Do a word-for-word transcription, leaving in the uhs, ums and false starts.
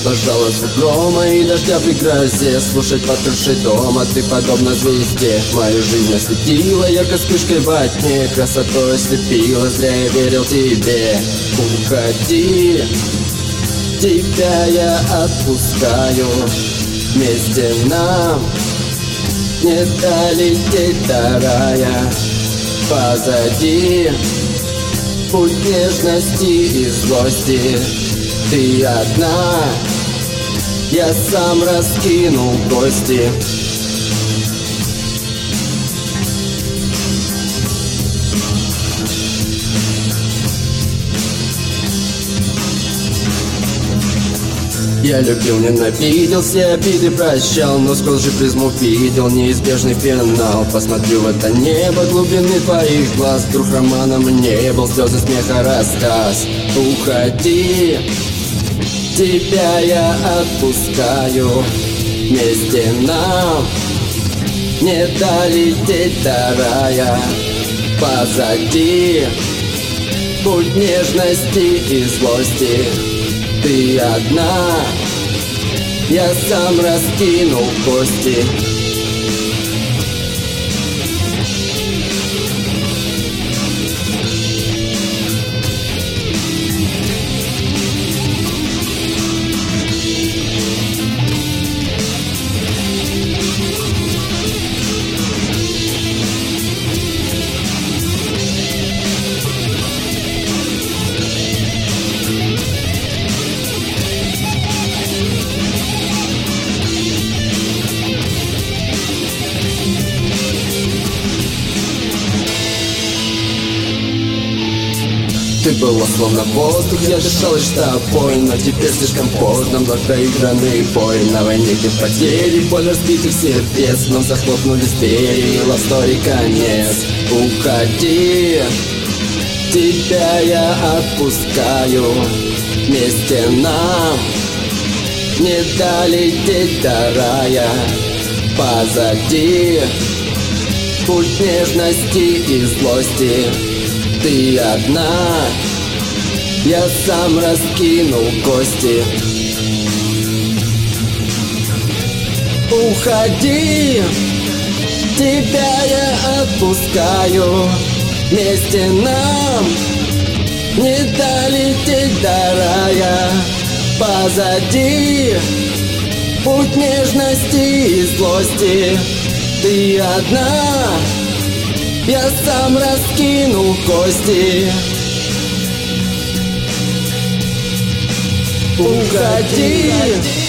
Пожалуйста, грома и дождя при грозе, слушать под крышей дома. Ты подобна звезде, мою жизнь осветила яркой вспышкой во тьме, красотой ослепила, зря я верил тебе. Уходи, тебя я отпускаю, вместе нам не долететь до рая. Позади путь нежности и злости. Ты одна, я сам раскинул кости. Я любил, ненавидел, все обиды прощал, но сквозь же призму видел неизбежный финал. Посмотрю в это небо, глубины твоих глаз, вдруг романом не был, слезы, смеха, рассказ. Уходи, тебя я отпускаю, вместе нам не долететь до рая. Позади путь нежности и злости. Ты одна, я сам раскинул кости. Ты была словно воздух, я дышал лишь тобой, но теперь слишком поздно, вновь проигранный бой. На войне где потери, боль разбитых сердец, но захлопнулись двери, love story конец. Уходи, тебя я отпускаю, вместе нам не долететь до рая. Позади путь нежности и злости. Ты одна, я сам раскинул кости. Уходи, тебя я отпускаю, вместе нам не долететь до рая. Позади путь нежности и злости. Ты одна, я сам раскинул кости. Уходи.